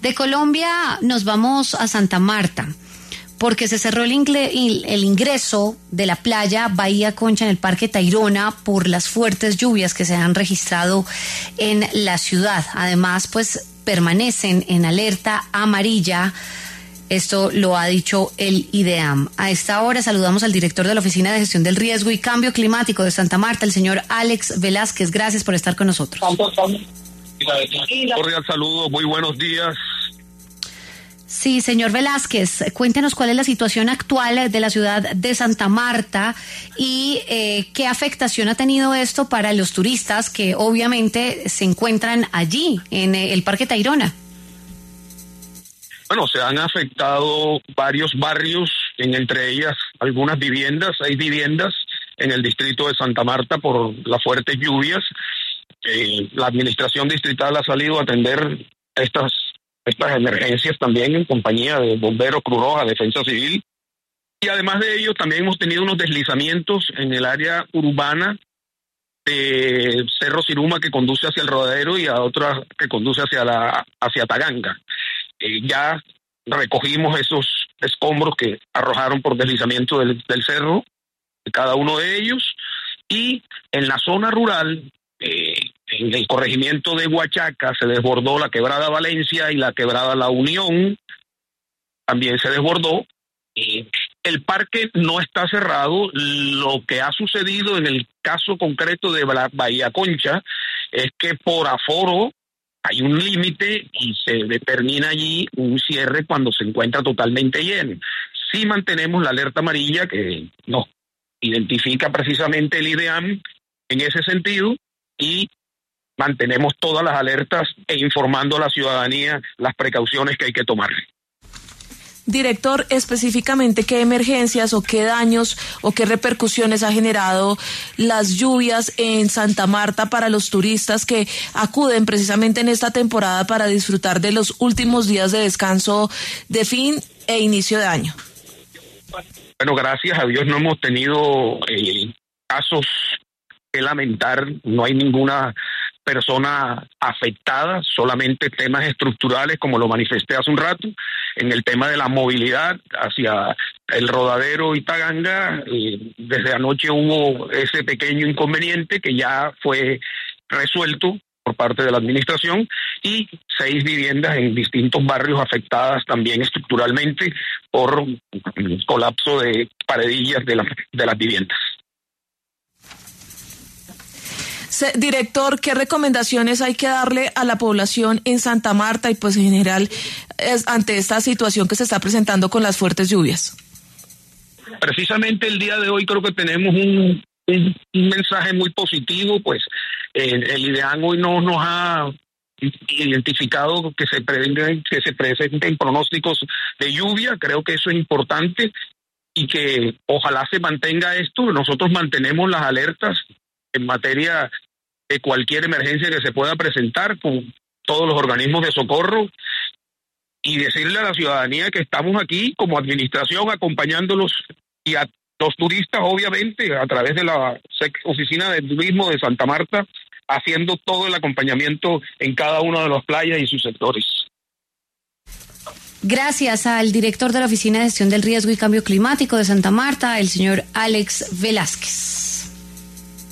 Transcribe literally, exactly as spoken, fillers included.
De Colombia nos vamos a Santa Marta, porque se cerró el, ingle, el ingreso de la playa Bahía Concha en el Parque Tayrona por las fuertes lluvias que se han registrado en la ciudad. Además, pues permanecen en alerta amarilla. Esto lo ha dicho el IDEAM. A esta hora saludamos al director de la Oficina de Gestión del Riesgo y Cambio Climático de Santa Marta, el señor Alex Velázquez. Gracias por estar con nosotros. Cordial saludo, muy buenos días. Sí, señor Velázquez, cuéntenos cuál es la situación actual de la ciudad de Santa Marta y eh, qué afectación ha tenido esto para los turistas que obviamente se encuentran allí, en el Parque Tayrona. Bueno, se han afectado varios barrios, en entre ellas algunas viviendas, hay viviendas en el distrito de Santa Marta por las fuertes lluvias. Eh, la administración distrital ha salido a atender estas estas emergencias también en compañía de Bomberos, Cruz Roja, Defensa Civil. Y además de ello, también hemos tenido unos deslizamientos en el área urbana de Cerro Siruma, que conduce hacia el Rodadero, y a otra que conduce hacia la hacia Taganga. Eh, ya recogimos esos escombros que arrojaron por deslizamiento del, del cerro, de cada uno de ellos, y en la zona rural, eh, en el corregimiento de Huachaca, se desbordó la quebrada Valencia y la quebrada La Unión, también se desbordó. Eh, el parque no está cerrado. Lo que ha sucedido en el caso concreto de Bahía Concha es que por aforo hay un límite y se determina allí un cierre cuando se encuentra totalmente lleno. Sí mantenemos la alerta amarilla que nos identifica precisamente el IDEAM en ese sentido, y mantenemos todas las alertas e informando a la ciudadanía las precauciones que hay que tomar. Director, específicamente, ¿qué emergencias o qué daños o qué repercusiones ha generado las lluvias en Santa Marta para los turistas que acuden precisamente en esta temporada para disfrutar de los últimos días de descanso de fin e inicio de año? Bueno, gracias a Dios no hemos tenido eh, casos que lamentar, no hay ninguna persona afectada, solamente temas estructurales, como lo manifesté hace un rato. En el tema de la movilidad hacia el Rodadero y Taganga, eh, desde anoche hubo ese pequeño inconveniente que ya fue resuelto por parte de la administración, y seis viviendas en distintos barrios afectadas también estructuralmente por el colapso de paredillas de, la, de las viviendas. Director, ¿qué recomendaciones hay que darle a la población en Santa Marta y pues en general es, ante esta situación que se está presentando con las fuertes lluvias? Precisamente el día de hoy creo que tenemos un, un, un mensaje muy positivo, pues eh, el IDEAM hoy no nos ha identificado que se presenten, que se presenten pronósticos de lluvia. Creo que eso es importante y que ojalá se mantenga esto. Nosotros mantenemos las alertas en materia de cualquier emergencia que se pueda presentar con todos los organismos de socorro, y decirle a la ciudadanía que estamos aquí como administración acompañándolos, y a los turistas obviamente a través de la Oficina de Turismo de Santa Marta, haciendo todo el acompañamiento en cada una de las playas y sus sectores. Gracias al director de la Oficina de Gestión del Riesgo y Cambio Climático de Santa Marta, el señor Alex Velázquez.